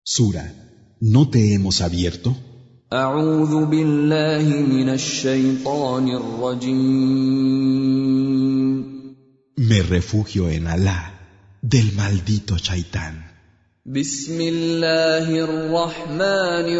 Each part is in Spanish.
Sura, ¿no te hemos abierto? أعوذ بالله من الشيطان الرجيم. Me refugio en Alá, del maldito Shaitán. بسم الله الرحمن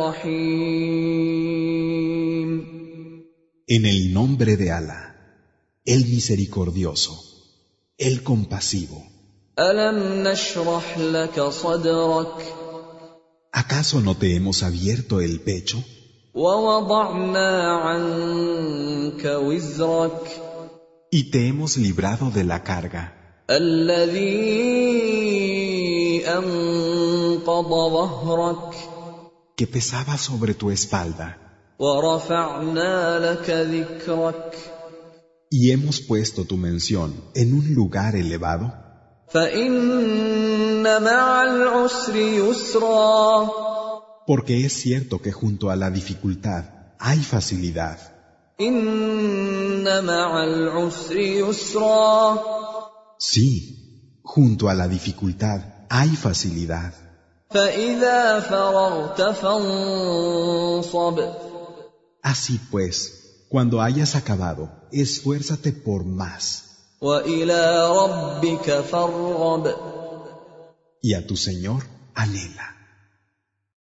الرحيم. En el nombre de Alá, el misericordioso, el compasivo. ألم نشرح لك صدرك ¿Acaso no te hemos abierto el pecho? ووضعنا عنك وزرك Y te hemos librado de la carga الذي أنقض ظهرك que pesaba sobre tu espalda, ورفعنا لك ذكرك y hemos puesto tu mención en un lugar elevado. فإن مع العسر يسرا. Porque es cierto que junto a la dificultad hay facilidad. إن مع العسر يسرا. Sí, junto a la dificultad hay facilidad. فإذا فرغت فانصب. Así pues, cuando hayas acabado, esfuérzate por más. وإلى ربك فارغب. Y a tu Señor anhela.